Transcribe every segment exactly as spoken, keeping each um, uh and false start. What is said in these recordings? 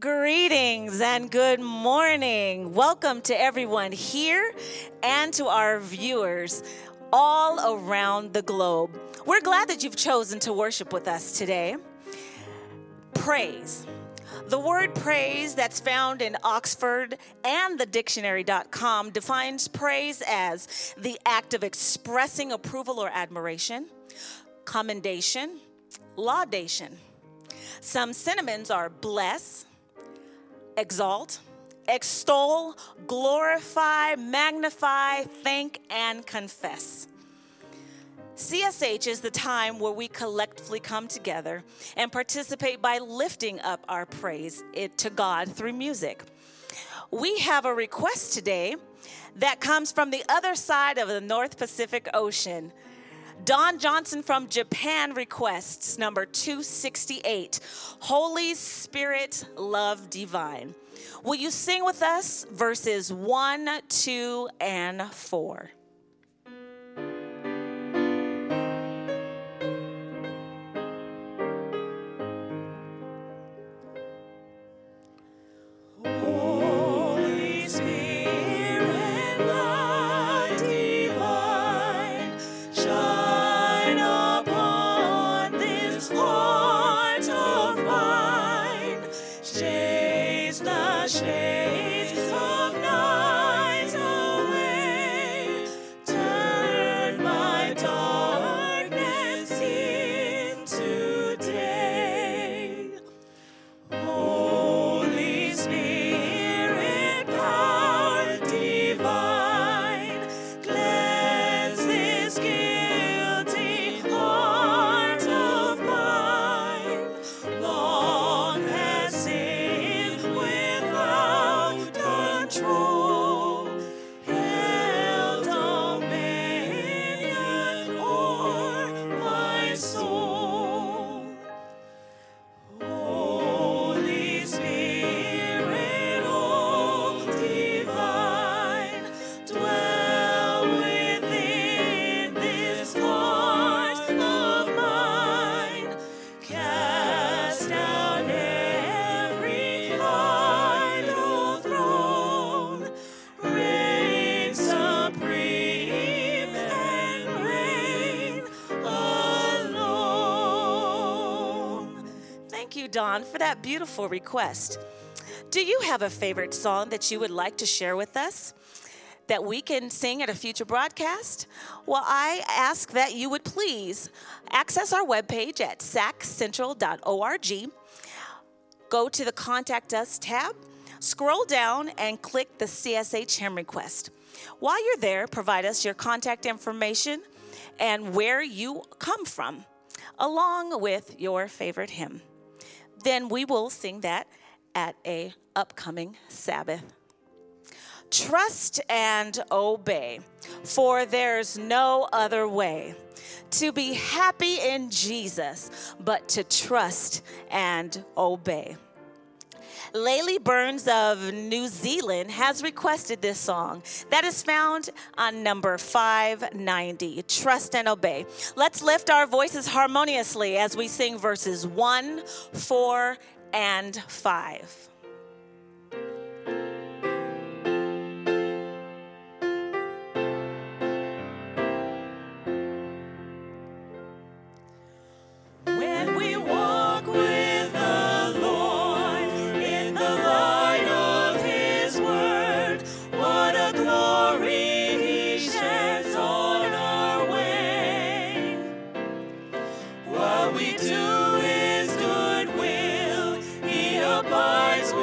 Greetings and good morning. Welcome to everyone here and to our viewers all around the globe. We're glad that you've chosen to worship with us today. Praise. The word praise that's found in Oxford and the dictionary dot com defines praise as the act of expressing approval or admiration, commendation, laudation. Some synonyms are bless, exalt, extol, glorify, magnify, thank, and confess. C S H is the time where we collectively come together and participate by lifting up our praise it to God through music. We have a request today that comes from the other side of the North Pacific Ocean. Don Johnson from Japan requests number two sixty-eight, Holy Spirit, Love Divine. Will you sing with us verses one, two, and four? Don, for that beautiful request. Do you have a favorite song that you would like to share with us that we can sing at a future broadcast? Well, I ask that you would please access our webpage at sac central dot org, go to the Contact Us tab, scroll down, and click the C S H hymn request. While you're there, provide us your contact information and where you come from, along with your favorite hymn. Then we will sing that at a upcoming Sabbath. Trust and obey, for there's no other way to be happy in Jesus but to trust and obey. Laylee Burns of New Zealand has requested this song that is found on number five ninety, Trust and Obey. Let's lift our voices harmoniously as we sing verses one, four, and five. We do his good will, he abides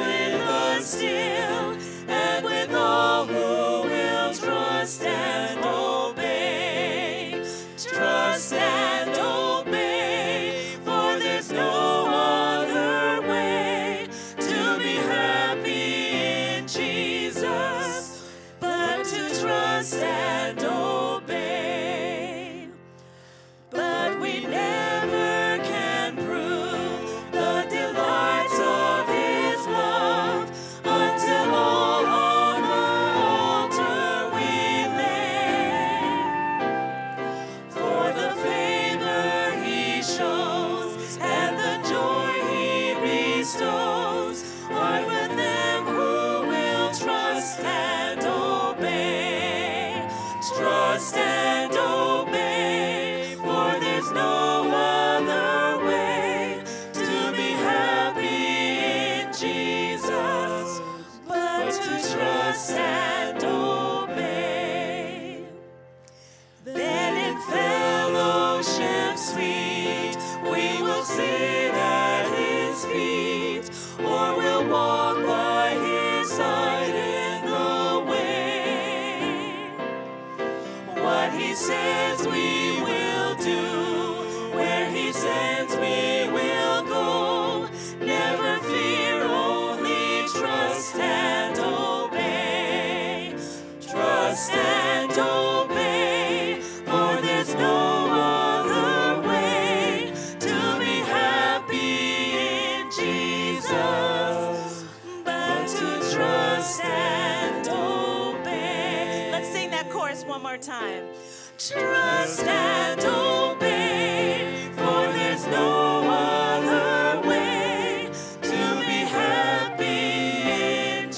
trust and obey. Then in fellowship sweet, we will sit at his feet, or we'll walk by his side in the way. What he says we will do, where he sends we will go. Never fear, only trust and obey. Trust and obey, for there's no other way to be happy in Jesus but to trust and obey. Let's sing that chorus one more time. Trust and obey, for there's no other way to be happy in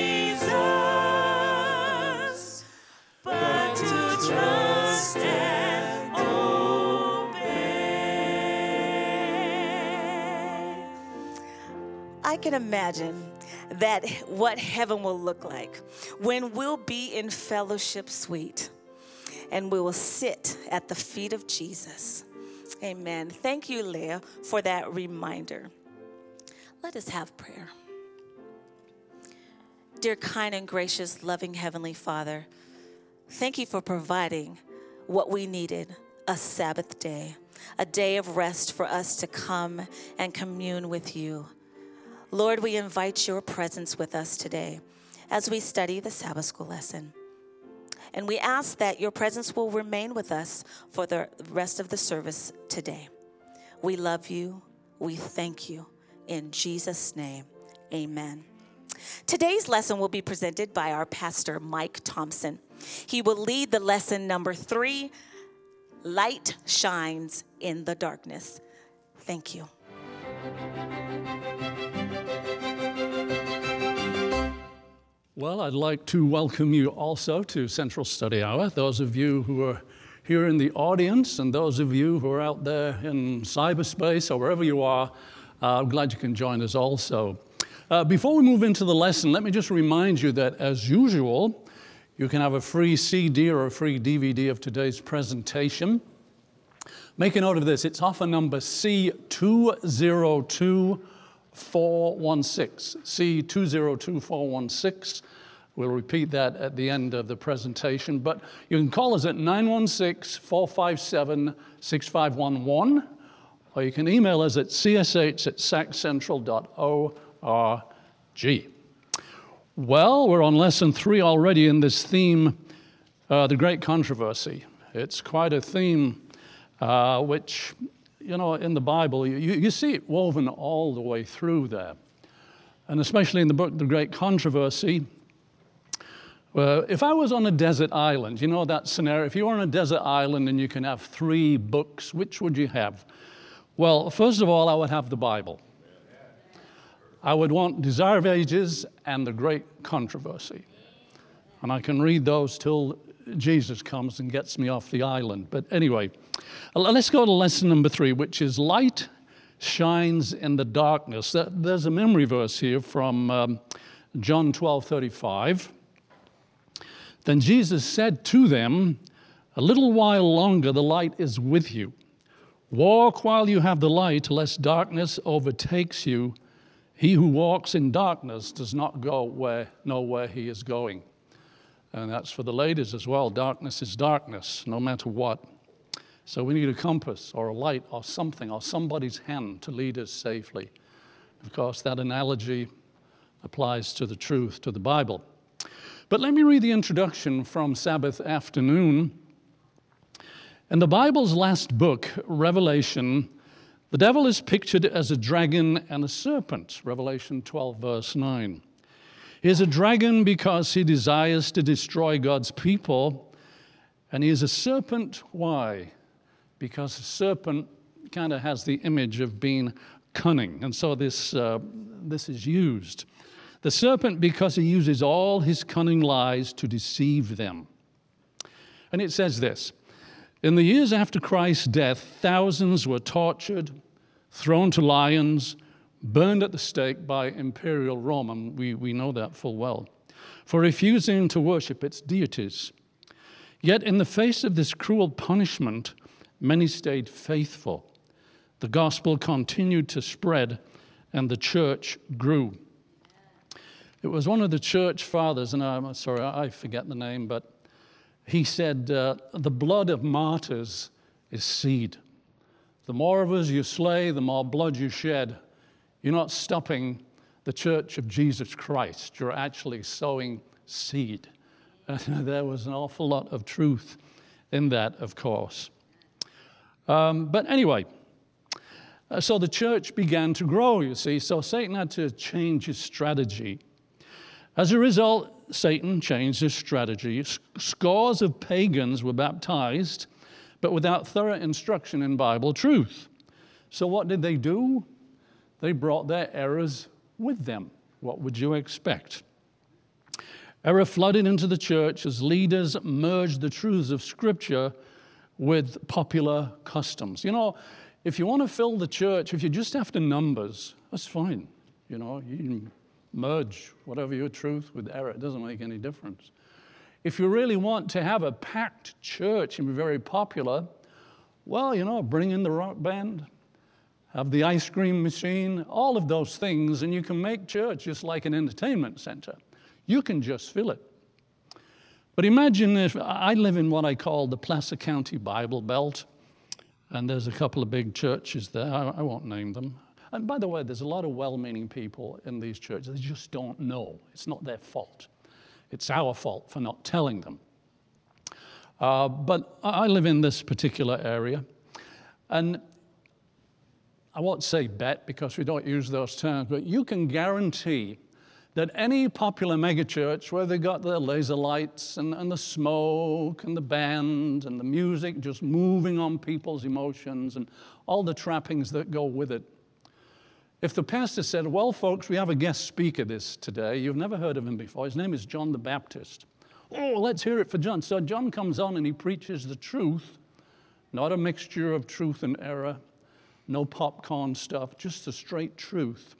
Jesus but to trust and obey. I can imagine that what heaven will look like when we'll be in fellowship suite and we will sit at the feet of Jesus. Amen. Thank you, Leah, for that reminder. Let us have prayer. Dear kind and gracious, loving Heavenly Father, thank you for providing what we needed, a Sabbath day, a day of rest for us to come and commune with you. Lord, we invite your presence with us today as we study the Sabbath school lesson. And we ask that your presence will remain with us for the rest of the service today. We love you. We thank you. In Jesus' name, amen. Today's lesson will be presented by our pastor, Mike Thompson. He will lead the lesson number three, Light Shines in the Darkness. Thank you. Well, I'd like to welcome you also to Central Study Hour. Those of you who are here in the audience and those of you who are out there in cyberspace or wherever you are, uh, I'm glad you can join us also. Uh, before we move into the lesson, let me just remind you that, as usual, you can have a free C D or a free D V D of today's presentation. Make a note of this. It's offer number C two zero two four one six. C two zero two four one six. We'll repeat that at the end of the presentation. But you can call us at nine one six, four five seven, six five one one, or you can email us at c s h at sac central dot org. Well, we're on lesson three already in this theme, uh, the Great Controversy. It's quite a theme uh, which, you know, in the Bible, you, you see it woven all the way through there. And especially in the book, The Great Controversy. Uh, if I was on a desert island, you know that scenario, if you were on a desert island and you can have three books, which would you have? Well, first of all, I would have the Bible. I would want Desire of Ages and The Great Controversy. And I can read those till Jesus comes and gets me off the island. But anyway, let's go to lesson number three, which is Light Shines in the Darkness. There's a memory verse here from um, John twelve thirty-five. Then Jesus said to them, "A little while longer the light is with you. Walk while you have the light, lest darkness overtakes you. He who walks in darkness does not go where know where he is going." And that's for the ladies as well. Darkness is darkness, no matter what. So we need a compass or a light or something or somebody's hand to lead us safely. Of course, that analogy applies to the truth, to the Bible. But let me read the introduction from Sabbath afternoon. In the Bible's last book, Revelation, the devil is pictured as a dragon and a serpent, Revelation twelve, verse nine. He is a dragon because he desires to destroy God's people, and he is a serpent. Why? Because a serpent kind of has the image of being cunning, and so this, uh, this is used. The serpent because he uses all his cunning lies to deceive them. And it says this, "In the years after Christ's death, thousands were tortured, thrown to lions, burned at the stake by imperial Rome," and we, we know that full well. for refusing to worship its deities. Yet in the face of this cruel punishment, many stayed faithful. The gospel continued to spread, and the church grew. It was one of the church fathers, and I'm sorry, I forget the name, but he said, uh, the blood of martyrs is seed. The more of us you slay, the more blood you shed. You're not stopping the church of Jesus Christ. You're actually sowing seed. And there was an awful lot of truth in that, of course. Um, but anyway, uh, so the church began to grow, you see. So Satan had to change his strategy. As a result, Satan changed his strategy. Scores of pagans were baptized, but without thorough instruction in Bible truth. So what did they do? They brought their errors with them. What would you expect? Error flooded into the church as leaders merged the truths of Scripture with popular customs. You know, if you want to fill the church, if you're just after numbers, that's fine. You know, you can merge whatever your truth with error. It doesn't make any difference. If you really want to have a packed church and be very popular, well, you know, bring in the rock band, have the ice cream machine, all of those things, and you can make church just like an entertainment center. You can just fill it. But imagine if I live in what I call the Placer County Bible Belt, and there's a couple of big churches there. I, I won't name them. And by the way, there's a lot of well-meaning people in these churches. They just don't know. It's not their fault. It's our fault for not telling them. Uh, but I live in this particular area, and I won't say bet because we don't use those terms, but you can guarantee that any popular megachurch where they got the laser lights and, and the smoke and the band and the music just moving on people's emotions and all the trappings that go with it, if the pastor said, well, folks, we have a guest speaker this today. You've never heard of him before. His name is John the Baptist. Oh, let's hear it for John. So John comes on and he preaches the truth, not a mixture of truth and error, no popcorn stuff, just the straight truth.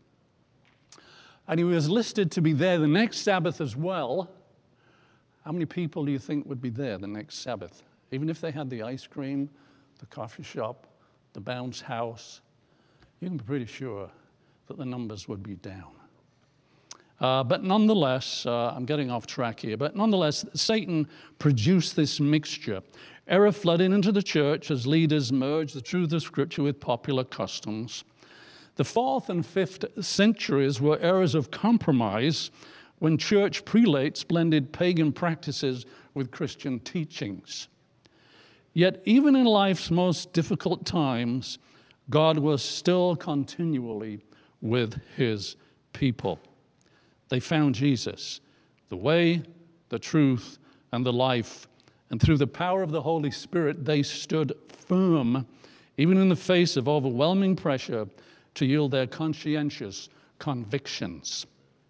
And he was listed to be there the next Sabbath as well. How many people do you think would be there the next Sabbath? Even if they had the ice cream, the coffee shop, the bounce house, you can be pretty sure that the numbers would be down. Uh, but nonetheless, uh, I'm getting off track here, but nonetheless, Satan produced this mixture. Error flooded into the church as leaders merged the truth of Scripture with popular customs. The fourth and fifth centuries were eras of compromise when church prelates blended pagan practices with Christian teachings. Yet even in life's most difficult times, God was still continually with his people. They found Jesus, the way, the truth, and the life. And through the power of the Holy Spirit, they stood firm, even in the face of overwhelming pressure, to yield their conscientious convictions.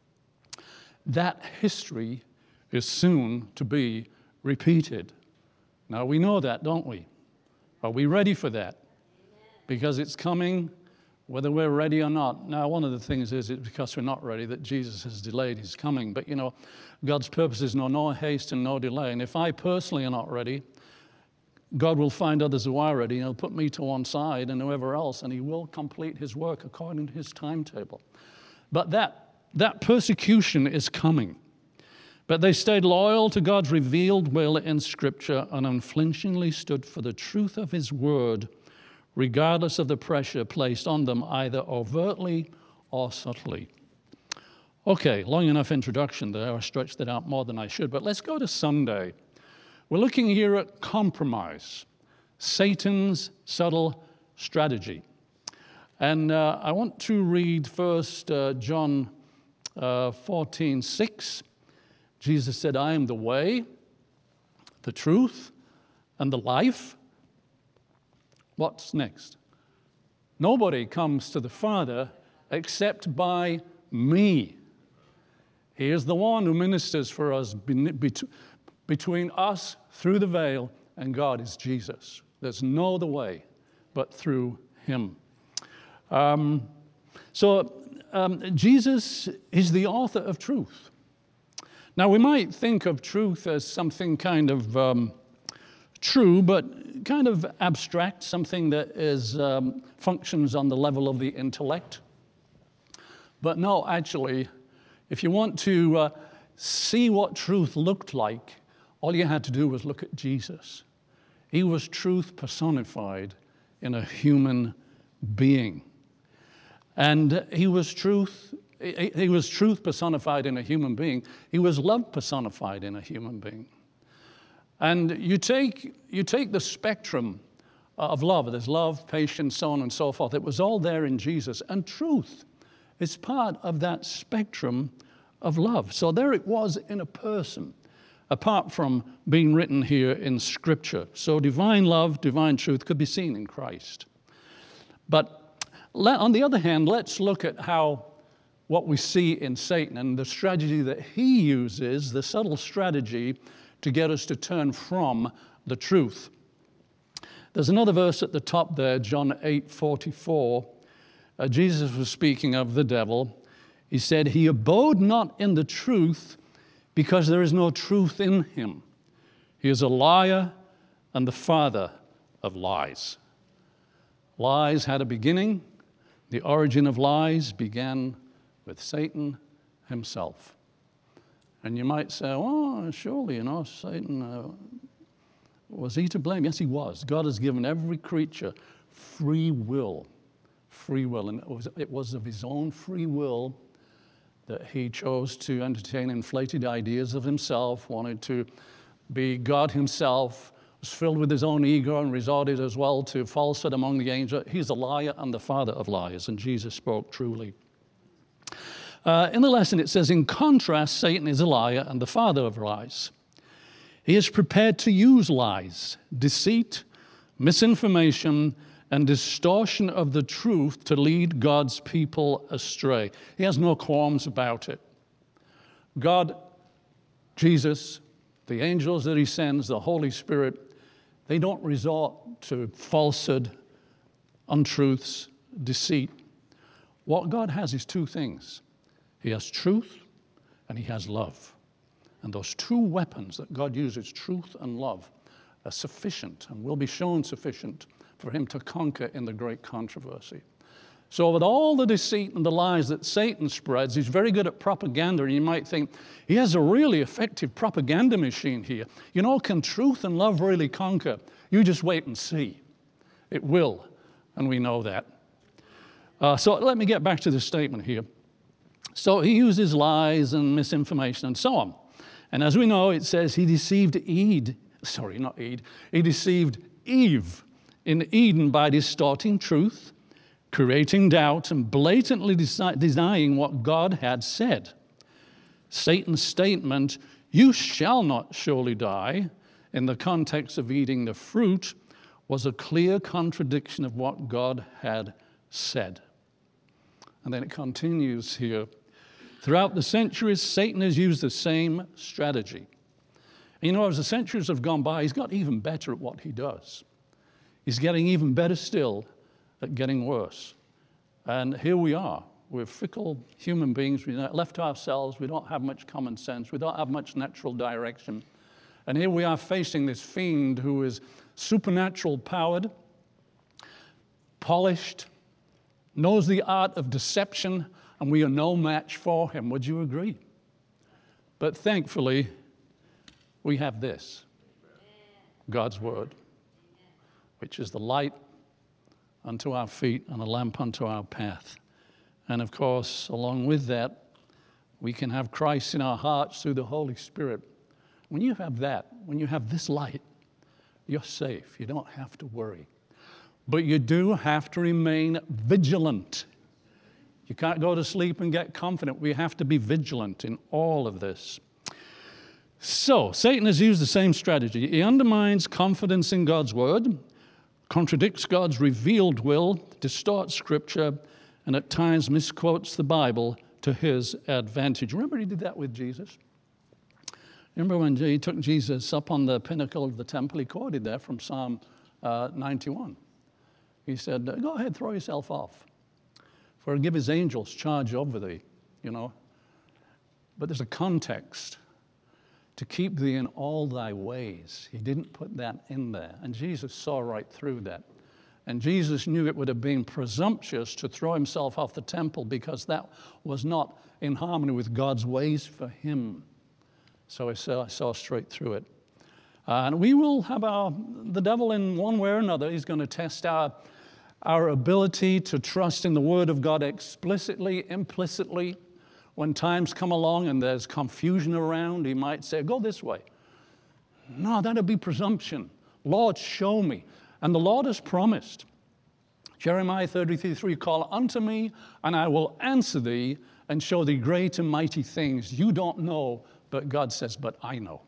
That history is soon to be repeated. Now, we know that, don't we? Are we ready for that? Because it's coming whether we're ready or not. Now, one of the things is it's because we're not ready that Jesus has delayed his coming. But, you know, God's purposes know no haste and no delay. And if I personally am not ready, God will find others who are ready, and he'll put me to one side and whoever else, and he will complete his work according to his timetable. But that, that persecution is coming. But they stayed loyal to God's revealed will in Scripture and unflinchingly stood for the truth of his word, regardless of the pressure placed on them, either overtly or subtly. Okay, long enough introduction there. I stretched it out more than I should, but let's go to Sunday. We're looking here at compromise, Satan's subtle strategy. And uh, I want to read first uh, John uh, fourteen six. Jesus said, I am the way, the truth, and the life. What's next? Nobody comes to the Father except by me. He is the one who ministers for us between us through the veil and God is Jesus. There's no other way but through him. Um, so um, Jesus is the author of truth. Now, we might think of truth as something kind of um, true, but kind of abstract, something that is um, functions on the level of the intellect. But no, actually, if you want to uh, see what truth looked like, all you had to do was look at Jesus. He was truth personified in a human being. And he was truth, he was truth personified in a human being. He was love personified in a human being. And you take, you take the spectrum of love. There's love, patience, so on and so forth. It was all there in Jesus. And truth is part of that spectrum of love. So there it was in a person, apart from being written here in Scripture. So divine love, divine truth could be seen in Christ. But on the other hand, let's look at how what we see in Satan and the strategy that he uses, the subtle strategy to get us to turn from the truth. There's another verse at the top there, John eight forty-four. Uh, Jesus was speaking of the devil. He said, "He abode not in the truth because there is no truth in him. He is a liar and the father of lies." Lies had a beginning. The origin of lies began with Satan himself. And you might say, oh, surely, you know, Satan, uh, was he to blame? Yes, he was. God has given every creature free will. Free will. And it was, it was of his own free will that he chose to entertain inflated ideas of himself, wanted to be God himself, was filled with his own ego and resorted as well to falsehood among the angels. He's a liar and the father of liars, and Jesus spoke truly. Uh, in the lesson it says, in contrast, Satan is a liar and the father of lies. He is prepared to use lies, deceit, misinformation, and distortion of the truth to lead God's people astray. He has no qualms about it. God, Jesus, the angels that he sends, the Holy Spirit, they don't resort to falsehood, untruths, deceit. What God has is two things. He has truth and he has love. And those two weapons that God uses, truth and love, are sufficient and will be shown sufficient for him to conquer in the great controversy. So with all the deceit and the lies that Satan spreads, he's very good at propaganda, and you might think, he has a really effective propaganda machine here. You know, can truth and love really conquer? You just wait and see. It will, and we know that. Uh, so let me get back to the statement here. So he uses lies and misinformation and so on. And as we know, it says he deceived Eve, sorry, not Eve, he deceived Eve in Eden by distorting truth, creating doubt, and blatantly denying what God had said. Satan's statement, "You shall not surely die," in the context of eating the fruit, was a clear contradiction of what God had said. And then it continues here. Throughout the centuries, Satan has used the same strategy. And you know, as the centuries have gone by, he's got even better at what he does. He's getting even better still at getting worse. And here we are. We're fickle human beings. We're left to ourselves. We don't have much common sense. We don't have much natural direction. And here we are facing this fiend who is supernatural powered, polished, knows the art of deception, and we are no match for him. Would you agree? But thankfully, we have this, God's word, which is the light unto our feet and a lamp unto our path. And of course, along with that, we can have Christ in our hearts through the Holy Spirit. When you have that, when you have this light, you're safe. You don't have to worry. But you do have to remain vigilant. You can't go to sleep and get confident. We have to be vigilant in all of this. So, Satan has used the same strategy. He undermines confidence in God's word, contradicts God's revealed will, distorts Scripture, and at times misquotes the Bible to his advantage. Remember he did that with Jesus? Remember when he took Jesus up on the pinnacle of the temple? He quoted there from Psalm uh, ninety-one. He said, go ahead, throw yourself off, for he'll give his angels charge over thee, you know. But there's a context to keep thee in all thy ways. He didn't put that in there. And Jesus saw right through that. And Jesus knew it would have been presumptuous to throw himself off the temple because that was not in harmony with God's ways for him. So I saw, I saw straight through it. Uh, and we will have our, the devil in one way or another. He's going to test our, our ability to trust in the Word of God explicitly, implicitly. When times come along and there's confusion around, he might say, go this way. No, that'd be presumption. Lord, show me. And the Lord has promised. Jeremiah thirty-three three, call unto me, and I will answer thee, and show thee great and mighty things you don't know, but God says, but I know.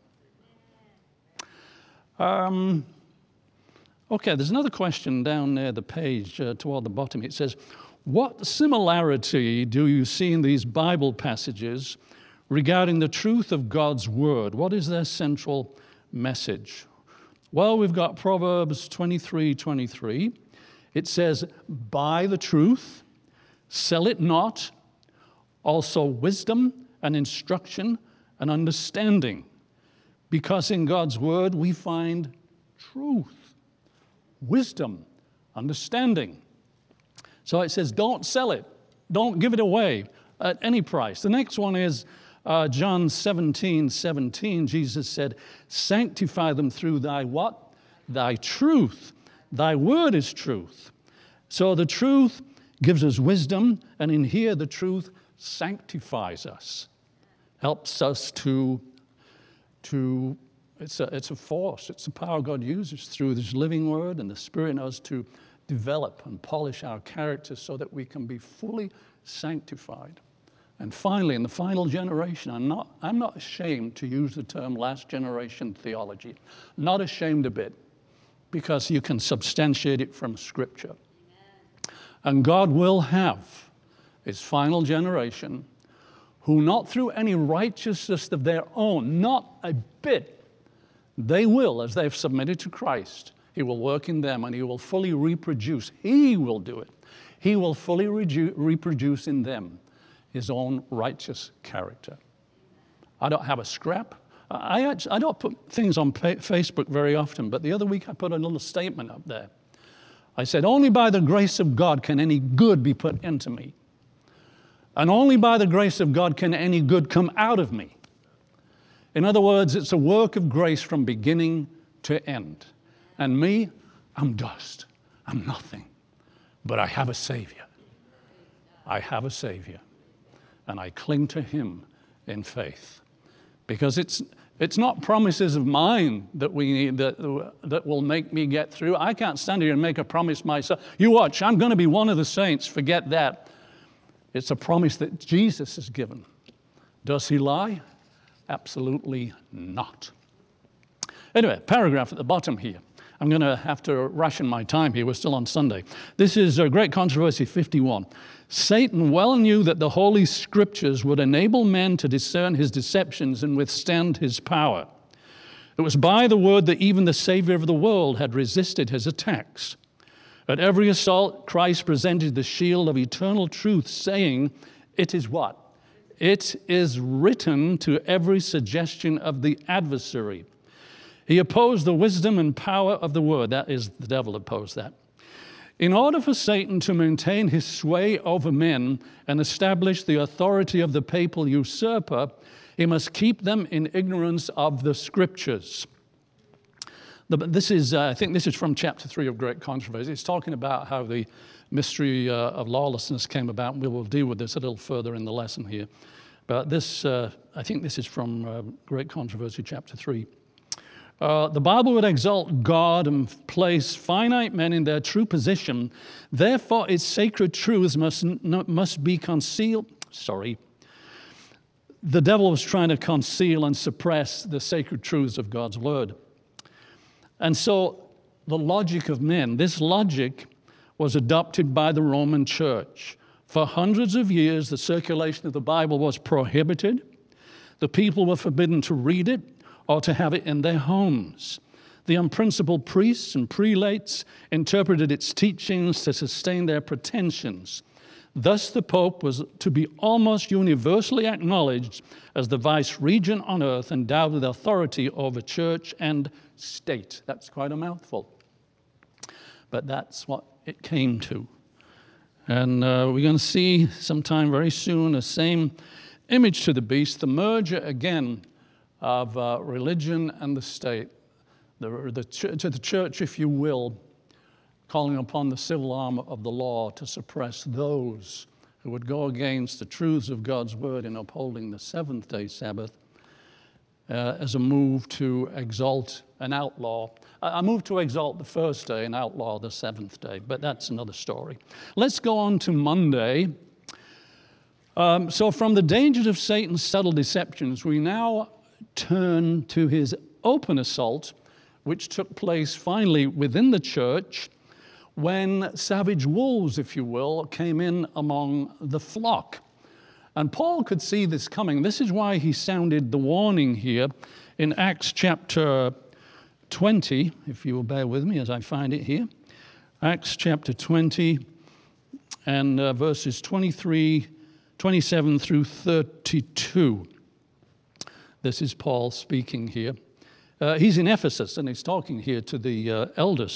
Um, okay, there's another question down near the page uh, toward the bottom. It says, what similarity do you see in these Bible passages regarding the truth of God's Word? What is their central message? Well, we've got Proverbs twenty-three twenty-three. It says, buy the truth, sell it not, also wisdom and instruction and understanding. Because in God's Word we find truth, wisdom, understanding. So it says, don't sell it. Don't give it away at any price. The next one is uh, John seventeen seventeen. Jesus said, sanctify them through thy what? Thy truth. Thy word is truth. So the truth gives us wisdom, and in here the truth sanctifies us. Helps us to, to it's a, it's a force. It's the power God uses through this living word and the Spirit in us to develop and polish our character so that we can be fully sanctified. And finally, in the final generation, I'm not, I'm not ashamed to use the term last generation theology. Not ashamed a bit, because you can substantiate it from Scripture. Amen. And God will have his final generation who, not through any righteousness of their own, not a bit, they will, as they've submitted to Christ, he will work in them and he will fully reproduce. He will do it. He will fully reju- reproduce in them his own righteous character. I don't have a scrap. I, actually, I don't put things on pa- Facebook very often, but the other week I put a little statement up there. I said, only by the grace of God can any good be put into me. And only by the grace of God can any good come out of me. In other words, it's a work of grace from beginning to end. And me, I'm dust. I'm nothing. But I have a Savior. I have a Savior. And I cling to him in faith. Because it's it's not promises of mine that we need that, that will make me get through. I can't stand here and make a promise myself. You watch, I'm going to be one of the saints. Forget that. It's a promise that Jesus has given. Does he lie? Absolutely not. Anyway, paragraph at the bottom here. I'm going to have to ration my time here. We're still on Sunday. This is a Great Controversy fifty-one. Satan well knew that the Holy Scriptures would enable men to discern his deceptions and withstand his power. It was by the word that even the Savior of the world had resisted his attacks. At every assault, Christ presented the shield of eternal truth, saying, it is what? It is written to every suggestion of the adversary. He opposed the wisdom and power of the word. That is, the devil opposed that. In order for Satan to maintain his sway over men and establish the authority of the papal usurper, he must keep them in ignorance of the Scriptures. The, this is, uh, I think this is from chapter three of Great Controversy. It's talking about how the mystery uh, of lawlessness came about. We will deal with this a little further in the lesson here. But this, uh, I think this is from uh, Great Controversy, chapter three. Uh, the Bible would exalt God and place finite men in their true position. Therefore, its sacred truths must, n- must be concealed. Sorry. The devil was trying to conceal and suppress the sacred truths of God's word. And so the logic of men, this logic was adopted by the Roman Church. For hundreds of years, the circulation of the Bible was prohibited. The people were forbidden to read it or to have it in their homes. The unprincipled priests and prelates interpreted its teachings to sustain their pretensions. Thus the Pope was to be almost universally acknowledged as the vice-regent on earth, endowed with authority over church and state. That's quite a mouthful. But that's what it came to. And uh, we're going to see sometime very soon the same image to the beast, the merger again of uh, religion and the state. The, the ch- to the church, if you will, calling upon the civil arm of the law to suppress those who would go against the truths of God's word in upholding the seventh-day Sabbath uh, as a move to exalt and outlaw. A move to exalt the first day and outlaw the seventh day, but that's another story. Let's go on to Monday. Um, so from the dangers of Satan's subtle deceptions, we now turn to his open assault, which took place finally within the church when savage wolves, if you will, came in among the flock. And Paul could see this coming. This is why he sounded the warning here in Acts chapter twenty, if you will bear with me as I find it here. Acts chapter twenty and uh, verses twenty-three, twenty-seven through thirty-two. This is Paul speaking here. Uh, he's in Ephesus and he's talking here to the uh, elders.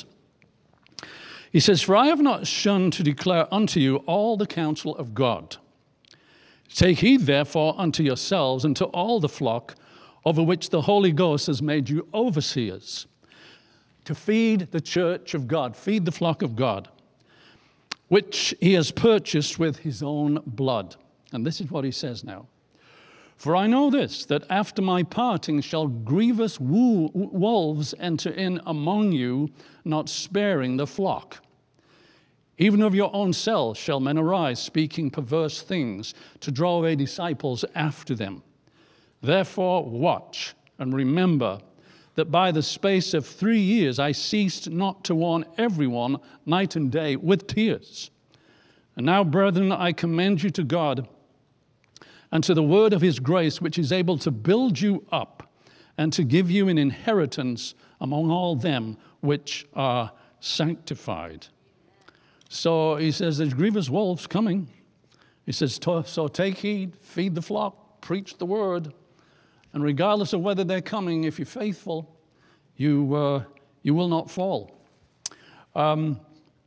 He says, "For I have not shunned to declare unto you all the counsel of God. Take heed therefore unto yourselves and to all the flock over which the Holy Ghost has made you overseers, to feed the church of God," feed the flock of God, "which he has purchased with his own blood." And this is what he says now. "For I know this, that after my parting shall grievous wo- wolves enter in among you, not sparing the flock. Even of your own selves shall men arise, speaking perverse things, to draw away disciples after them. Therefore watch, and remember that by the space of three years I ceased not to warn everyone night and day with tears. And now, brethren, I commend you to God and to the word of his grace, which is able to build you up and to give you an inheritance among all them which are sanctified." So he says there's grievous wolves coming. He says, so take heed, feed the flock, preach the word, and regardless of whether they're coming, if you're faithful, you uh, you will not fall. Um,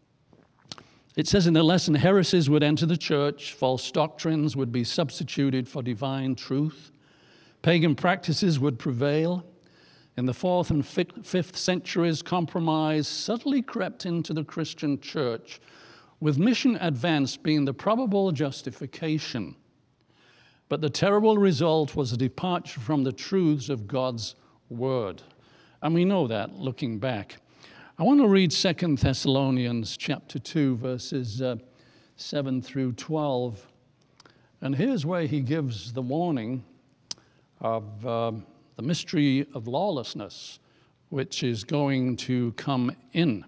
it says in the lesson, heresies would enter the church, false doctrines would be substituted for divine truth, pagan practices would prevail. In the fourth and fifth centuries, compromise subtly crept into the Christian church, with mission advance being the probable justification. But the terrible result was a departure from the truths of God's word. And we know that looking back. I want to read Second Thessalonians chapter two, verses uh, seven through twelve. And here's where he gives the warning of uh, the mystery of lawlessness, which is going to come in.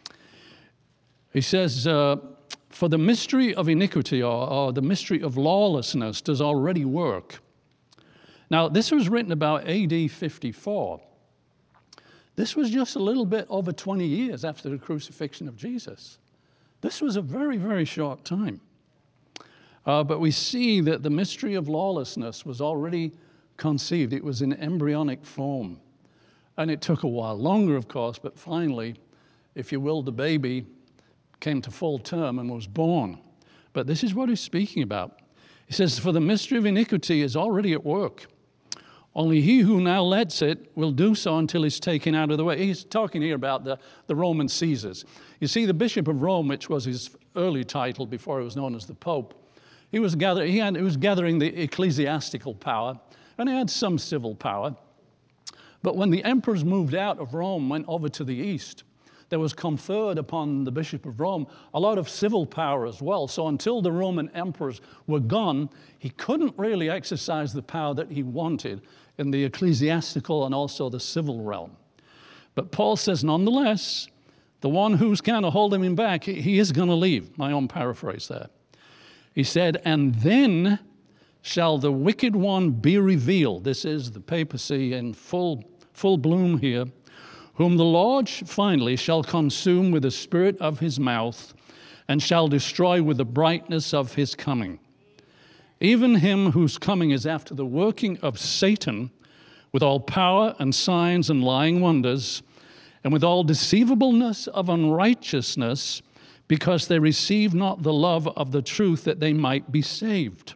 He says, uh, "For the mystery of iniquity, or, or the mystery of lawlessness, does already work." Now, this was written about A D fifty-four. This was just a little bit over twenty years after the crucifixion of Jesus. This was a very, very short time. Uh, but we see that the mystery of lawlessness was already conceived. It was in embryonic form. And it took a while longer, of course, but finally, if you will, the baby came to full term and was born. But this is what he's speaking about. He says, "For the mystery of iniquity is already at work. Only he who now lets it will do so until he's taken out of the way." He's talking here about the, the Roman Caesars. You see, the Bishop of Rome, which was his early title before he was known as the Pope, he was, gather, he had, he was gathering the ecclesiastical power, and he had some civil power. But when the emperors moved out of Rome, went over to the east, there was conferred upon the Bishop of Rome a lot of civil power as well. So until the Roman emperors were gone, he couldn't really exercise the power that he wanted in the ecclesiastical and also the civil realm. But Paul says, nonetheless, the one who's kind of holding him back, he is going to leave. My own paraphrase there. He said, "And then shall the wicked one be revealed." This is the papacy in full, full bloom here. "Whom the Lord finally shall consume with the spirit of his mouth, and shall destroy with the brightness of his coming. Even him whose coming is after the working of Satan, with all power and signs and lying wonders, and with all deceivableness of unrighteousness, because they receive not the love of the truth that they might be saved.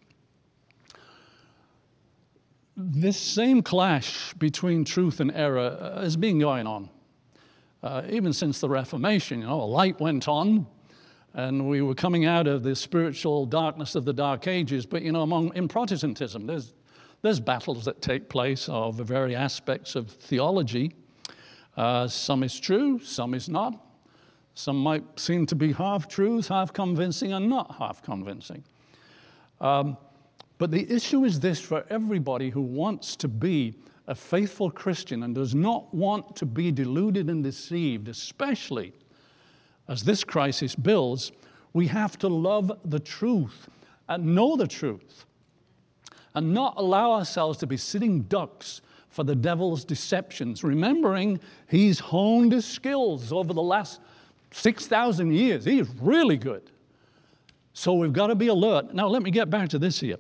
This same clash between truth and error has been going on. Uh, even since the Reformation, you know, a light went on, and we were coming out of the spiritual darkness of the Dark Ages. But, you know, among, in Protestantism, there's, there's battles that take place of the very aspects of theology. Uh, some is true, some is not. Some might seem to be half truths, half convincing, and not half convincing. Um, but the issue is this for everybody who wants to be a faithful Christian and does not want to be deluded and deceived, especially as this crisis builds. We have to love the truth and know the truth and not allow ourselves to be sitting ducks for the devil's deceptions, remembering he's honed his skills over the last six thousand years. He is really good. So we've got to be alert. Now, let me get back to this here.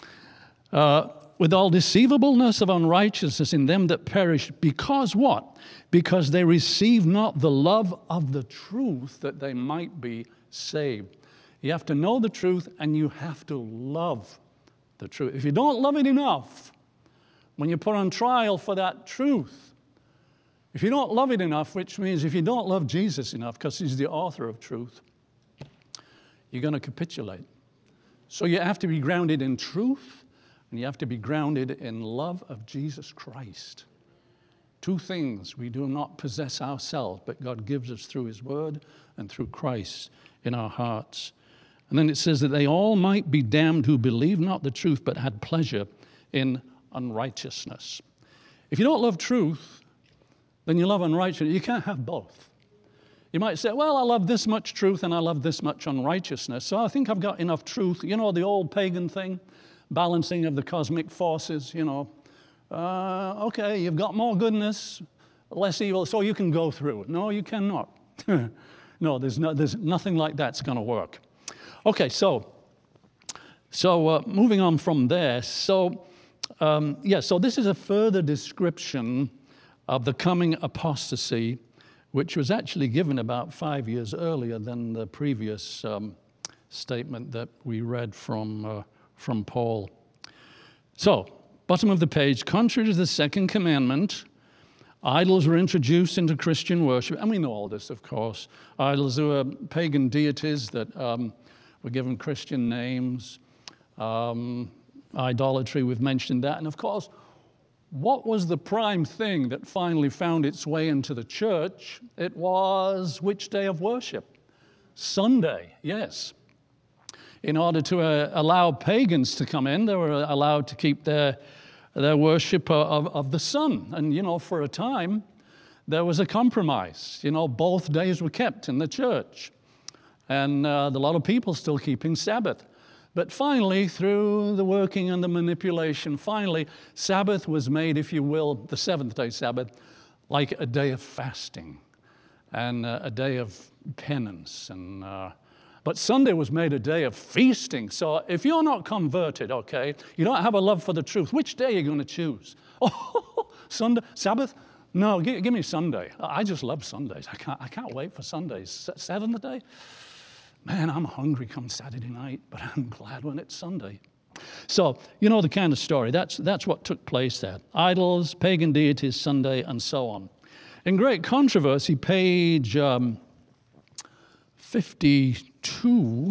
Uh, with all deceivableness of unrighteousness in them that perish, because what? Because they receive not the love of the truth that they might be saved. You have to know the truth, and you have to love the truth. If you don't love it enough, when you're put on trial for that truth, if you don't love it enough, which means if you don't love Jesus enough, because he's the author of truth, you're going to capitulate. So you have to be grounded in truth, and you have to be grounded in love of Jesus Christ. Two things we do not possess ourselves, but God gives us through his word and through Christ in our hearts. And then it says that they all might be damned who believe not the truth, but had pleasure in unrighteousness. If you don't love truth, then you love unrighteousness. You can't have both. You might say, well, I love this much truth and I love this much unrighteousness, so I think I've got enough truth. You know, the old pagan thing, balancing of the cosmic forces, you know. Uh, okay, you've got more goodness, less evil, so you can go through it. No, you cannot. No, there's, no, there's nothing like that's going to work. Okay, so, so uh, moving on from there. So, um, yeah, so this is a further description of the coming apostasy, which was actually given about five years earlier than the previous um, statement that we read from, uh, from Paul. So, bottom of the page, contrary to the second commandment, idols were introduced into Christian worship. And we know all this, of course. Idols were pagan deities that um, were given Christian names. Um, idolatry, we've mentioned that. And of course, what was the prime thing that finally found its way into the church? It was which day of worship? Sunday, yes. In order to uh, allow pagans to come in, they were allowed to keep their, their worship of, of the sun. And, you know, for a time, there was a compromise. You know, both days were kept in the church. And uh, a lot of people still keeping Sabbath. But finally, through the working and the manipulation, finally, Sabbath was made, if you will, the seventh-day Sabbath, like a day of fasting and uh, a day of penance. And uh, but Sunday was made a day of feasting. So if you're not converted, okay, you don't have a love for the truth, which day are you going to choose? Oh, Sunday, Sabbath? No, give, give me Sunday. I just love Sundays. I can't, I can't wait for Sundays. Seventh day? Man, I'm hungry come Saturday night, but I'm glad when it's Sunday. So, you know the kind of story. That's, that's what took place there. Idols, pagan deities, Sunday, and so on. In Great Controversy, page um, fifty-two,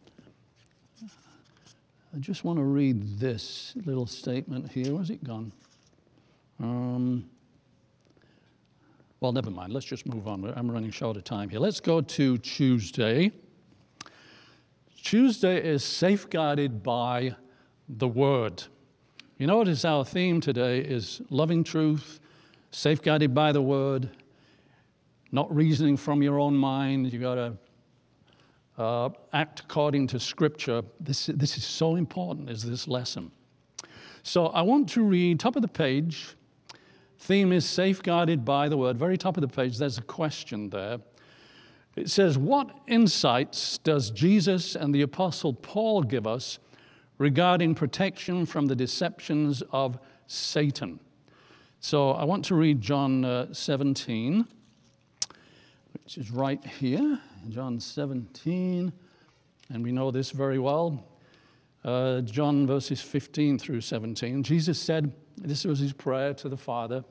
I just want to read this little statement here. Where's it gone? Um, well, never mind. Let's just move on. I'm running short of time here. Let's go to Tuesday. Tuesday is safeguarded by the Word. You notice our theme today is loving truth, safeguarded by the Word, not reasoning from your own mind. You've got to uh, act according to Scripture. This, this is so important, is this lesson. So I want to read, top of the page, theme is safeguarded by the Word. Very top of the page, there's a question there. It says, what insights does Jesus and the Apostle Paul give us regarding protection from the deceptions of Satan? So I want to read John uh, seventeen, which is right here, John seventeen, and we know this very well. Uh, John verses fifteen through seventeen. Jesus said, this was his prayer to the Father.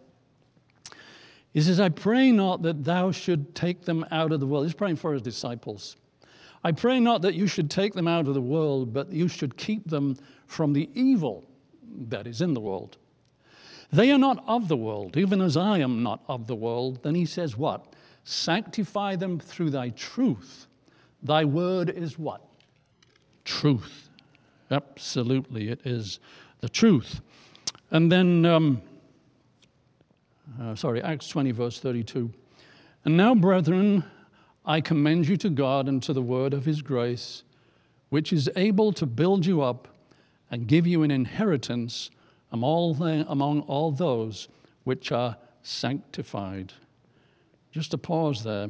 He says, I pray not that thou should take them out of the world. He's praying for his disciples. I pray not that you should take them out of the world, but you should keep them from the evil that is in the world. They are not of the world, even as I am not of the world. Then he says what? Sanctify them through thy truth. Thy word is what? Truth. Absolutely, it is the truth. And then, um, uh, sorry, Acts twenty, verse thirty-two. And now, brethren, I commend you to God and to the word of his grace, which is able to build you up and give you an inheritance among all, the, among all those which are sanctified. Just a pause there.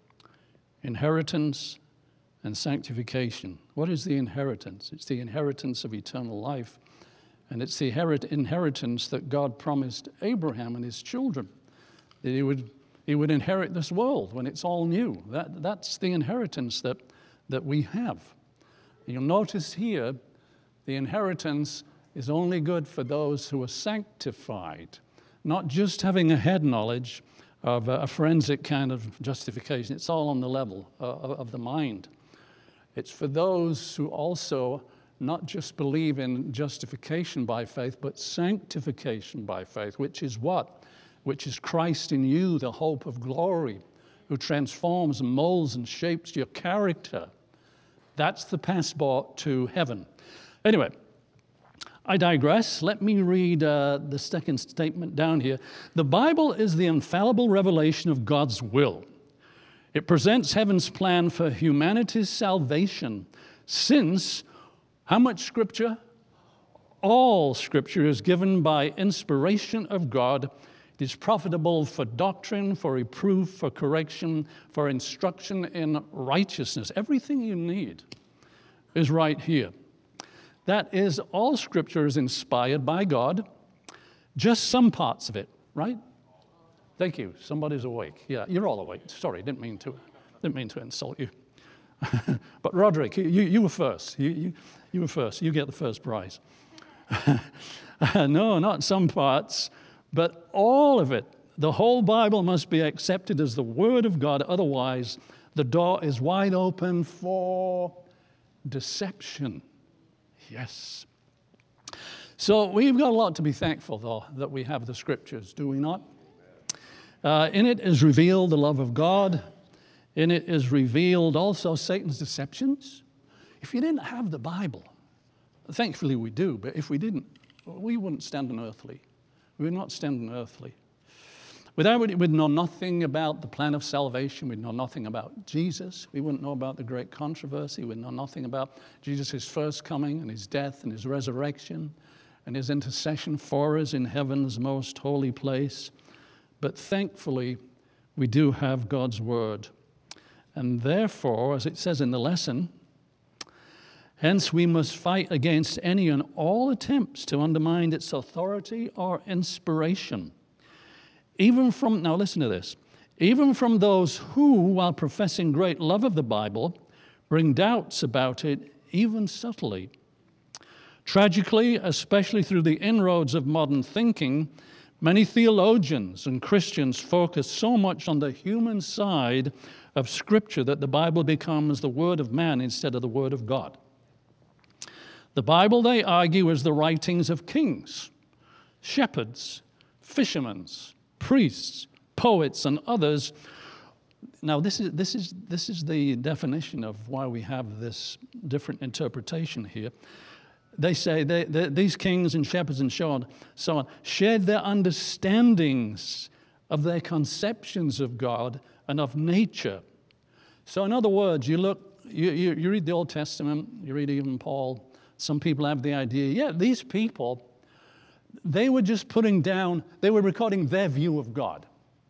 Inheritance and sanctification. What is the inheritance? It's the inheritance of eternal life. And it's the inheritance that God promised Abraham and his children, that he would, he would inherit this world when it's all new. That, that's the inheritance that, that we have. You'll notice here, the inheritance is only good for those who are sanctified, not just having a head knowledge of a forensic kind of justification. It's all on the level of the mind. It's for those who also not just believe in justification by faith, but sanctification by faith, which is what? Which is Christ in you, the hope of glory, who transforms and molds and shapes your character. That's the passport to heaven. Anyway, I digress. Let me read uh, the second statement down here. The Bible is the infallible revelation of God's will. It presents heaven's plan for humanity's salvation, since how much Scripture? All Scripture is given by inspiration of God. It is profitable for doctrine, for reproof, for correction, for instruction in righteousness. Everything you need is right here. That is, all Scripture is inspired by God, just some parts of it, right? Thank you. Somebody's awake. Yeah, you're all awake. Sorry, didn't mean to, didn't mean to insult you. But Roderick, you, you were first. You, you, you were first. You get the first prize. No, not some parts, but all of it. The whole Bible must be accepted as the Word of God. Otherwise, the door is wide open for deception. Yes. So we've got a lot to be thankful, though, that we have the Scriptures, do we not? Uh, in it is revealed the love of God. In it is revealed also Satan's deceptions. If you didn't have the Bible, thankfully we do, but if we didn't, we wouldn't stand on earthly. We would not stand on earthly. Without it, we'd know nothing about the plan of salvation. We'd know nothing about Jesus. We wouldn't know about the great controversy. We'd know nothing about Jesus' first coming and his death and his resurrection and his intercession for us in heaven's most holy place. But thankfully, we do have God's word. And therefore, as it says in the lesson, hence we must fight against any and all attempts to undermine its authority or inspiration. Even from, now listen to this, even from those who, while professing great love of the Bible, bring doubts about it, even subtly. Tragically, especially through the inroads of modern thinking, many theologians and Christians focus so much on the human side of Scripture that the Bible becomes the word of man instead of the word of God. The Bible, they argue, is the writings of kings, shepherds, fishermen, priests, poets, and others. Now, this is, this is, this is the definition of why we have this different interpretation here. They say they, they, these kings and shepherds and so on, so on shared their understandings of their conceptions of God and of nature. So in other words, you look, you, you, you read the Old Testament, you read even Paul, some people have the idea, yeah, these people, they were just putting down, they were recording their view of God.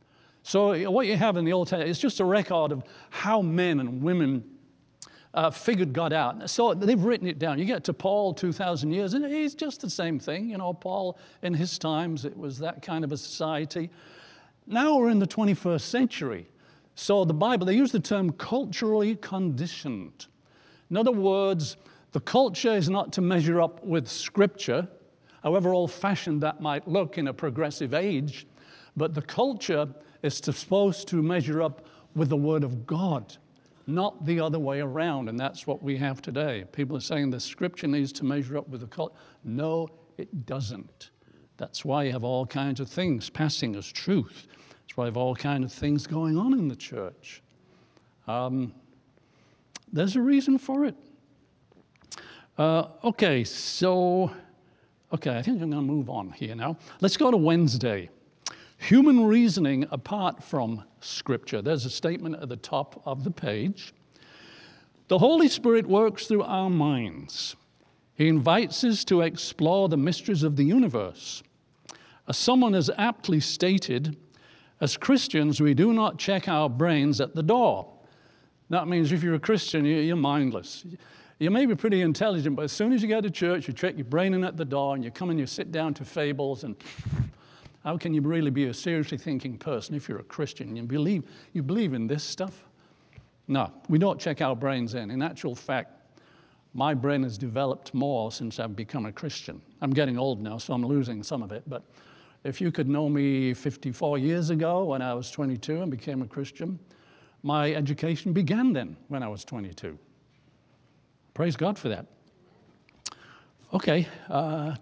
So what you have in the Old Testament is just a record of how men and women uh, figured God out. So they've written it down. You get to Paul two thousand years, and he's just the same thing. You know, Paul, in his times, it was that kind of a society. Now we're in the twenty-first century. So the Bible, they use the term culturally conditioned. In other words, the culture is not to measure up with Scripture, however old-fashioned that might look in a progressive age, but the culture is to, supposed to measure up with the Word of God, not the other way around, and that's what we have today. People are saying the Scripture needs to measure up with the culture. No, it doesn't. That's why you have all kinds of things passing as truth. That's why you have all kinds of things going on in the church. Um, there's a reason for it. Uh, okay, so, okay, I think I'm going to move on here now. Let's go to Wednesday. Human reasoning apart from Scripture. There's a statement at the top of the page. The Holy Spirit works through our minds. He invites us to explore the mysteries of the universe. As someone has aptly stated, as Christians, we do not check our brains at the door. That means if you're a Christian, you're mindless. You may be pretty intelligent, but as soon as you go to church, you check your brain in at the door, and you come and you sit down to fables, and how can you really be a seriously thinking person if you're a Christian? You believe, you believe in this stuff? No, we don't check our brains in. In actual fact, my brain has developed more since I've become a Christian. I'm getting old now, so I'm losing some of it, but if you could know me fifty-four years ago when I was twenty-two and became a Christian, my education began then when I was twenty-two. Praise God for that. Okay. Uh,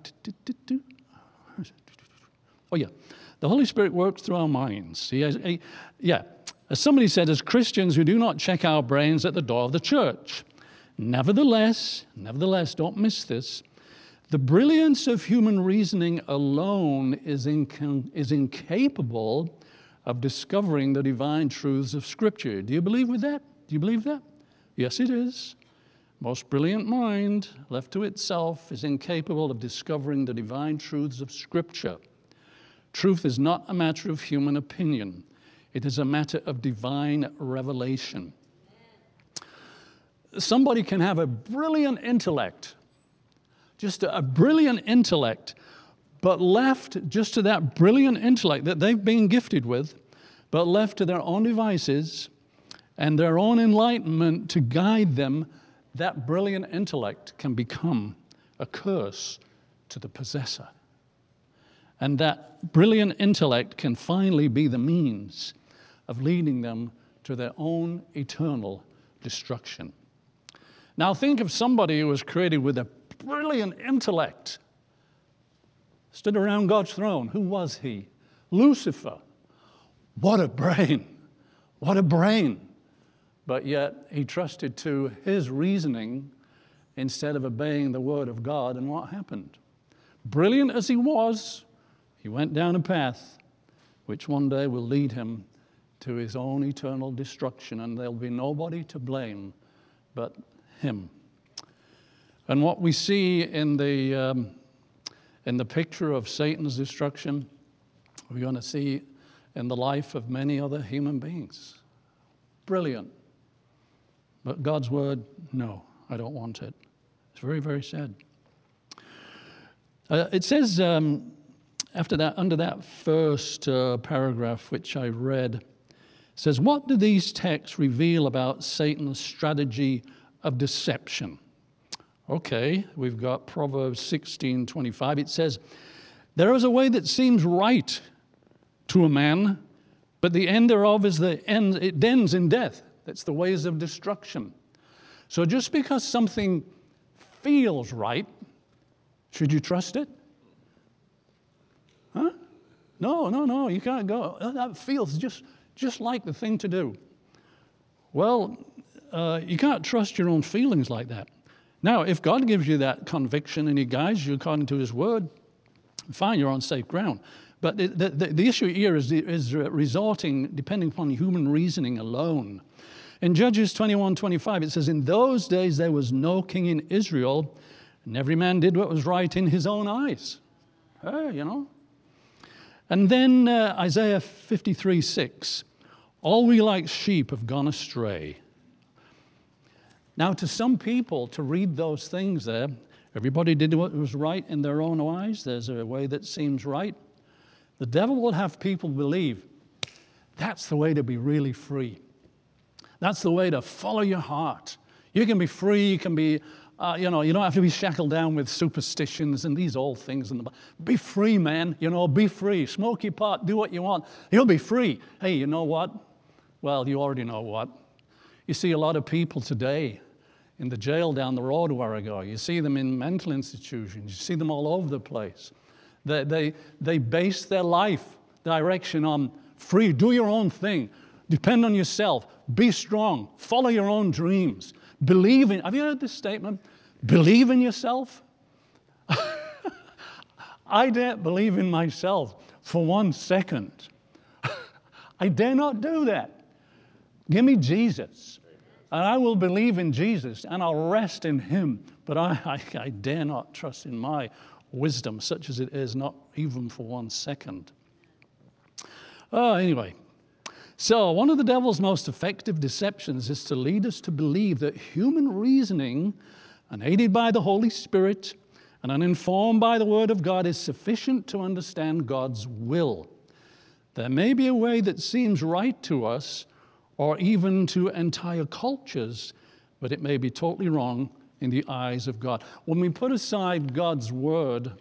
oh, yeah. The Holy Spirit works through our minds. He has, he, yeah. As somebody said, as Christians, we do not check our brains at the door of the church. Nevertheless, nevertheless, don't miss this, the brilliance of human reasoning alone is, inca- is incapable of discovering the divine truths of Scripture. Do you believe with that? Do you believe that? Yes, it is. Most brilliant mind, left to itself, is incapable of discovering the divine truths of Scripture. Truth is not a matter of human opinion. It is a matter of divine revelation. Somebody can have a brilliant intellect, just a, a brilliant intellect, but left just to that brilliant intellect that they've been gifted with, but left to their own devices and their own enlightenment to guide them, that brilliant intellect can become a curse to the possessor. And that brilliant intellect can finally be the means of leading them to their own eternal destruction. Now think of somebody who was created with a brilliant intellect, stood around God's throne. Who was he? Lucifer. What a brain. What a brain. But yet he trusted to his reasoning instead of obeying the word of God. And what happened? Brilliant as he was, he went down a path which one day will lead him to his own eternal destruction, and there'll be nobody to blame but him. And what we see in the um, in the picture of Satan's destruction, we're going to see in the life of many other human beings. Brilliant. But God's word, no, I don't want it. It's very, very sad. Uh, it says um, after that, under that first uh, paragraph which I read, it says, what do these texts reveal about Satan's strategy of deception? Okay, we've got Proverbs sixteen twenty-five. It says, there is a way that seems right to a man, but the end thereof is the end, it ends in death. That's the ways of destruction. So just because something feels right, should you trust it? Huh? No, no, no, you can't go. That feels just, just like the thing to do. Well, uh, you can't trust your own feelings like that. Now, if God gives you that conviction and he guides you according to his word, fine, you're on safe ground. But the, the, the issue here is, is resorting, depending upon human reasoning alone. In Judges twenty-one twenty-five, it says, in those days there was no king in Israel, and every man did what was right in his own eyes. Hey, you know. And then uh, Isaiah fifty-three six, all we like sheep have gone astray. Now, to some people, to read those things there, everybody did what was right in their own eyes. There's a way that seems right. The devil will have people believe that's the way to be really free. That's the way to follow your heart. You can be free, you can be, uh, you know, you don't have to be shackled down with superstitions and these old things. In the Bible. Be free, man, you know, be free. Smoke your pot, do what you want. You'll be free. Hey, you know what? Well, you already know what. You see a lot of people today in the jail down the road where I go. You see them in mental institutions. You see them all over the place. They, they, they base their life direction on free, do your own thing, depend on yourself, be strong, follow your own dreams, believe in, have you heard this statement? Believe in yourself? I daren't believe in myself for one second. I dare not do that. Give me Jesus, and I will believe in Jesus, and I'll rest in him, but I, I, I dare not trust in my wisdom, such as it is, not even for one second. Oh, anyway, so one of the devil's most effective deceptions is to lead us to believe that human reasoning, unaided by the Holy Spirit and uninformed by the Word of God, is sufficient to understand God's will. There may be a way that seems right to us or even to entire cultures, but it may be totally wrong in the eyes of God. When we put aside God's Word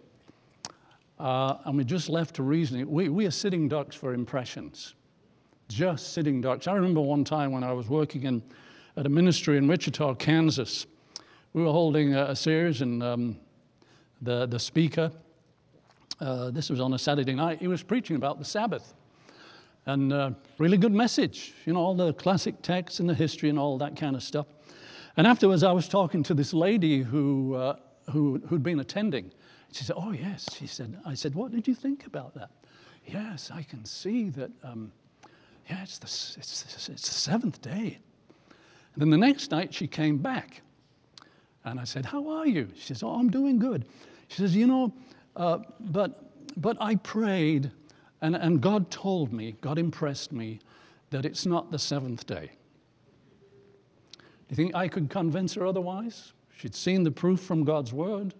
uh, and we're just left to reasoning, we, we are sitting ducks for impressions. Just sitting ducks. I remember one time when I was working in, at a ministry in Wichita, Kansas. We were holding a, a series, and um, the, the speaker, uh, this was on a Saturday night, he was preaching about the Sabbath. And uh, really good message, you know, all the classic texts and the history and all that kind of stuff. And afterwards, I was talking to this lady who, uh, who, who'd been attending. She said, oh, yes. She said, I said, what did you think about that? Yes, I can see that, um, yeah, it's the, it's, it's the seventh day. And then the next night, she came back. And I said, how are you? She says, oh, I'm doing good. She says, you know, uh, but, but I prayed, and, and God told me, God impressed me, that it's not the seventh day. You think I could convince her otherwise? She'd seen the proof from God's Word.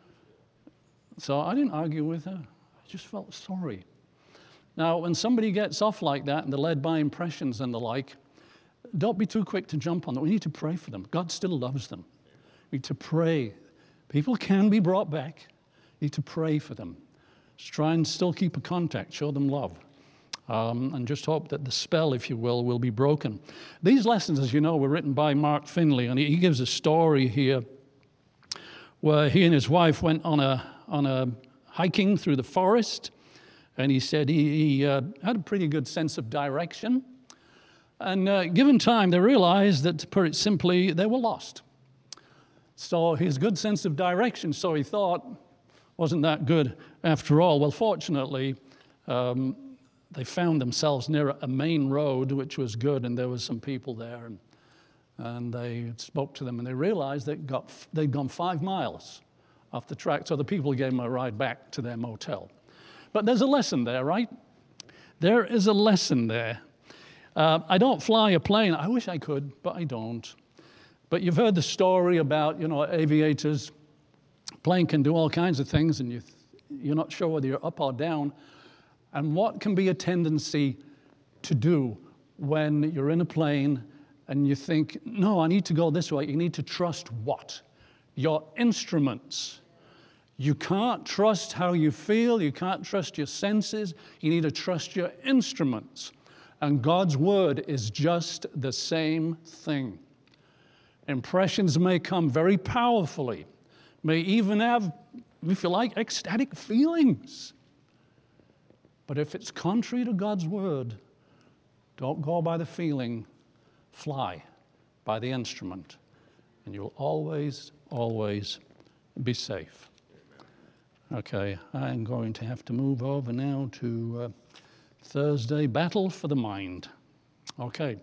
So I didn't argue with her. I just felt sorry. Now, when somebody gets off like that and they're led by impressions and the like, don't be too quick to jump on them. We need to pray for them. God still loves them. We need to pray. People can be brought back. We need to pray for them. Just try and still keep a contact, show them love. Um, and just hope that the spell, if you will, will be broken. These lessons, as you know, were written by Mark Finley, and he, he gives a story here where he and his wife went on a on a hiking through the forest, and he said he, he uh, had a pretty good sense of direction. And uh, given time, they realized that, to put it simply, they were lost. So his good sense of direction, so he thought, wasn't that good after all. Well, fortunately, um, they found themselves near a main road, which was good, and there was some people there. And, and they spoke to them, and they realized they'd, got, they'd gone five miles off the track. So the people gave them a ride back to their motel. But there's a lesson there, right? There is a lesson there. Uh, I don't fly a plane. I wish I could, but I don't. But you've heard the story about, you know, aviators. Plane can do all kinds of things, and you, you're not sure whether you're up or down. And what can be a tendency to do when you're in a plane and you think, no, I need to go this way. You need to trust what? Your instruments. You can't trust how you feel. You can't trust your senses. You need to trust your instruments. And God's Word is just the same thing. Impressions may come very powerfully, may even have, if you like, ecstatic feelings. But if it's contrary to God's Word, don't go by the feeling, fly by the instrument, and you'll always, always be safe. Okay, I'm going to have to move over now to uh, Thursday, Battle for the Mind. Okay.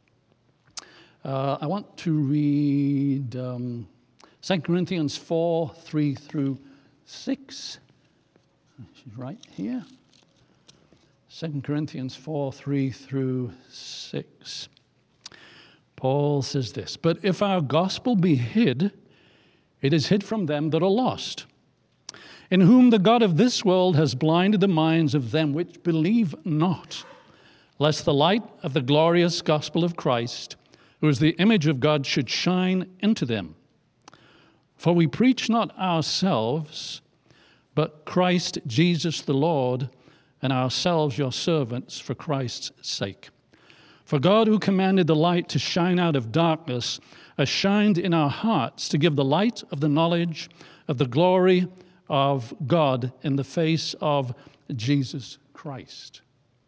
Uh, I want to read um, Second Corinthians four, three through six. She's right here. Second Corinthians four, three through six. Paul says this, "But if our gospel be hid, it is hid from them that are lost, in whom the God of this world has blinded the minds of them which believe not, lest the light of the glorious gospel of Christ, who is the image of God, should shine into them. For we preach not ourselves, but Christ Jesus the Lord, and ourselves your servants for Christ's sake. For God, who commanded the light to shine out of darkness, has shined in our hearts to give the light of the knowledge of the glory of God in the face of Jesus Christ."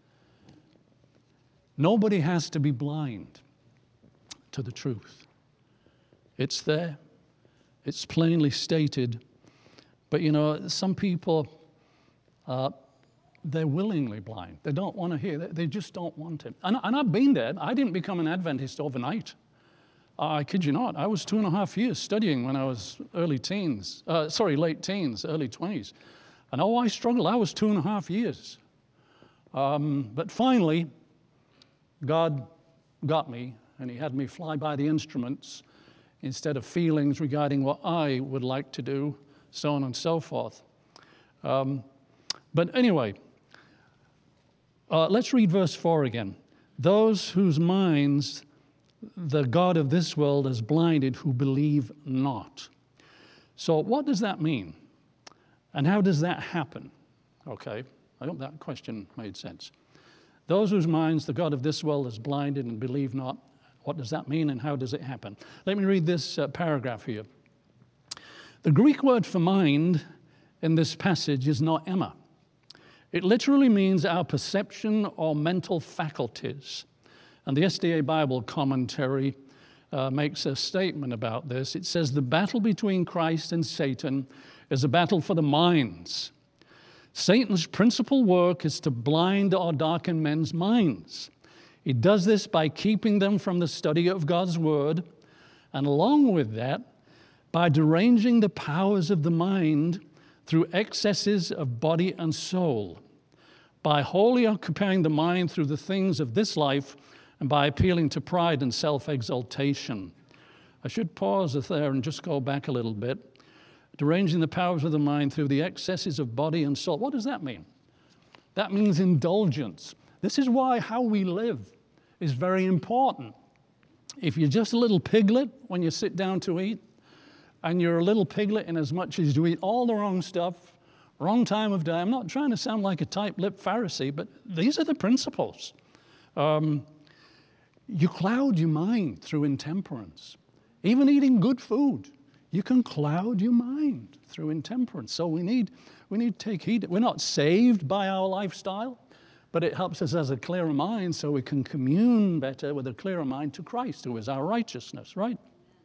Nobody has to be blind to the truth. It's there. It's plainly stated. But, you know, some people, uh, they're willingly blind. They don't want to hear. They just don't want it. And, and I've been there. I didn't become an Adventist overnight. I kid you not. I was two and a half years studying when I was early teens. Uh, sorry, late teens, early twenties. And oh, I struggled. I was two and a half years. Um, but finally, God got me, and he had me fly by the instruments instead of feelings regarding what I would like to do, so on and so forth. Um, but anyway, uh, let's read verse four again. "Those whose minds the God of this world has blinded, who believe not." So what does that mean? And how does that happen? Okay, I hope that question made sense. Those whose minds the God of this world has blinded and believe not. What does that mean, and how does it happen? Let me read this uh, paragraph here. The Greek word for mind in this passage is noema. It literally means our perception or mental faculties. And the S D A Bible commentary uh, makes a statement about this. It says, "The battle between Christ and Satan is a battle for the minds. Satan's principal work is to blind or darken men's minds. He does this by keeping them from the study of God's word, and along with that, by deranging the powers of the mind through excesses of body and soul, by wholly occupying the mind through the things of this life, and by appealing to pride and self-exaltation." I should pause there and just go back a little bit. Deranging the powers of the mind through the excesses of body and soul. What does that mean? That means indulgence. This is why how we live is very important. If you're just a little piglet when you sit down to eat, and you're a little piglet in as much as you eat all the wrong stuff, wrong time of day. I'm not trying to sound like a tight-lipped Pharisee, but these are the principles. Um, you cloud your mind through intemperance. Even eating good food, you can cloud your mind through intemperance. So we need, we need to take heed. We're not saved by our lifestyle, but it helps us as a clearer mind so we can commune better with a clearer mind to Christ, who is our righteousness, right?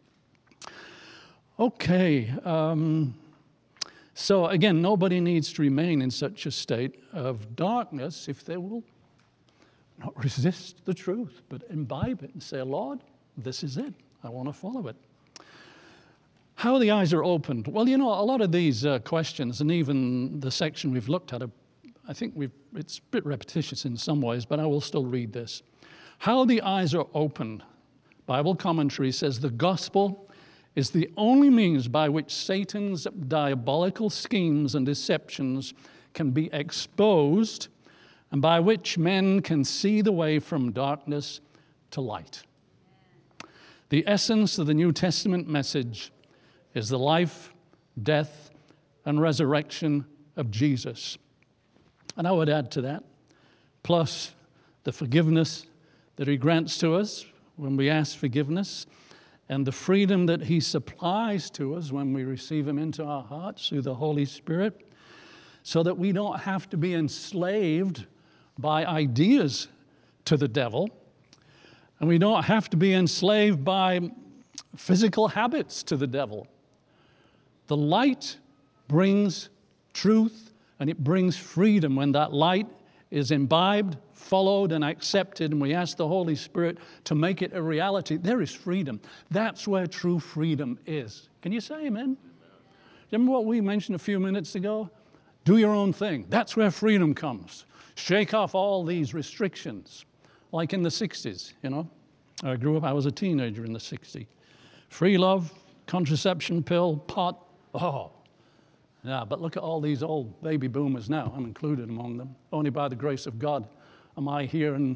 Okay. Um, so again, nobody needs to remain in such a state of darkness if they will not resist the truth, but imbibe it and say, "Lord, this is it. I want to follow it." How the eyes are opened. Well, you know, a lot of these uh, questions, and even the section we've looked at, are, I think we've, it's a bit repetitious in some ways, but I will still read this. How the eyes are opened. Bible commentary says the gospel is the only means by which Satan's diabolical schemes and deceptions can be exposed, and by which men can see the way from darkness to light. The essence of the New Testament message is the life, death, and resurrection of Jesus. And I would add to that, plus the forgiveness that he grants to us when we ask forgiveness, and the freedom that he supplies to us when we receive him into our hearts through the Holy Spirit, so that we don't have to be enslaved by ideas to the devil, and we don't have to be enslaved by physical habits to the devil. The light brings truth, and it brings freedom when that light is imbibed, followed, and accepted, and we ask the Holy Spirit to make it a reality. There is freedom. That's where true freedom is. Can you say amen? Remember what we mentioned a few minutes ago? Do your own thing. That's where freedom comes. Shake off all these restrictions, like in the sixties, you know. I grew up, I was a teenager in the sixties. Free love, contraception pill, pot, oh. Yeah, but look at all these old baby boomers now. I'm included among them. Only by the grace of God am I here and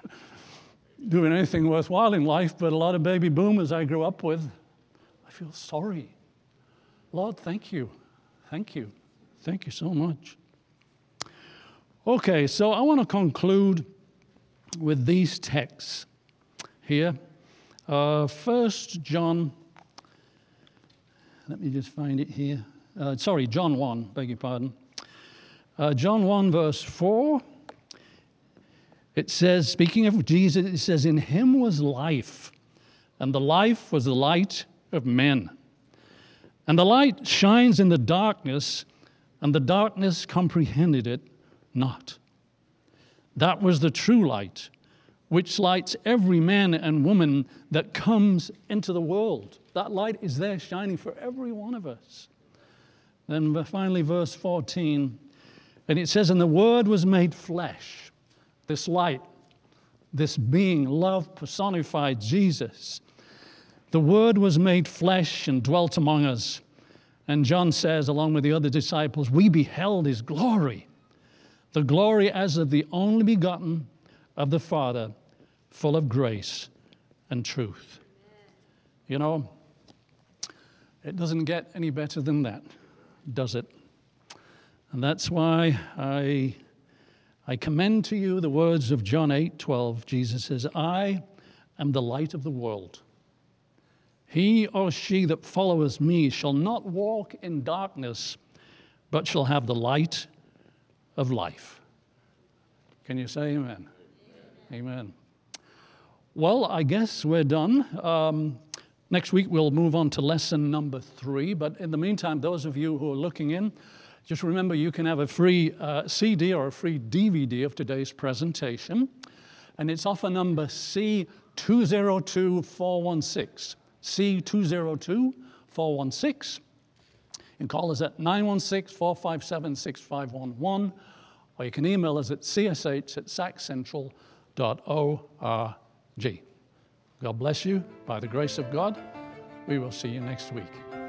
doing anything worthwhile in life, but a lot of baby boomers I grew up with, I feel sorry. Lord, thank you. Thank you. Thank you so much. Okay, so I want to conclude with these texts here. Uh, First John, let me just find it here. Uh, sorry, John one, beg your pardon. Uh, John one, verse four. It says, speaking of Jesus, it says, in him was life, and the life was the light of men. And the light shines in the darkness, and the darkness comprehended it not. That was the true light, which lights every man and woman that comes into the world. That light is there shining for every one of us. Then finally, verse fourteen, and it says, and the Word was made flesh. This light, this being, love personified, Jesus. The Word was made flesh and dwelt among us. And John says, along with the other disciples, we beheld his glory, the glory as of the only begotten of the Father, full of grace and truth. You know, it doesn't get any better than that, does it? And that's why I, I commend to you the words of John eight twelve. Jesus says, I am the light of the world. He or she that followeth me shall not walk in darkness, but shall have the light of life. Can you say amen? Amen. Amen. Well, I guess we're done. Um, next week we'll move on to lesson number three. But in the meantime, those of you who are looking in, just remember you can have a free uh, C D or a free D V D of today's presentation. And it's offer number C two zero two four one six. C two zero two four one six. You can call us at nine one six, four five seven, six five one one, or you can email us at c s h at sac central dot org. God bless you. By the grace of God, we will see you next week.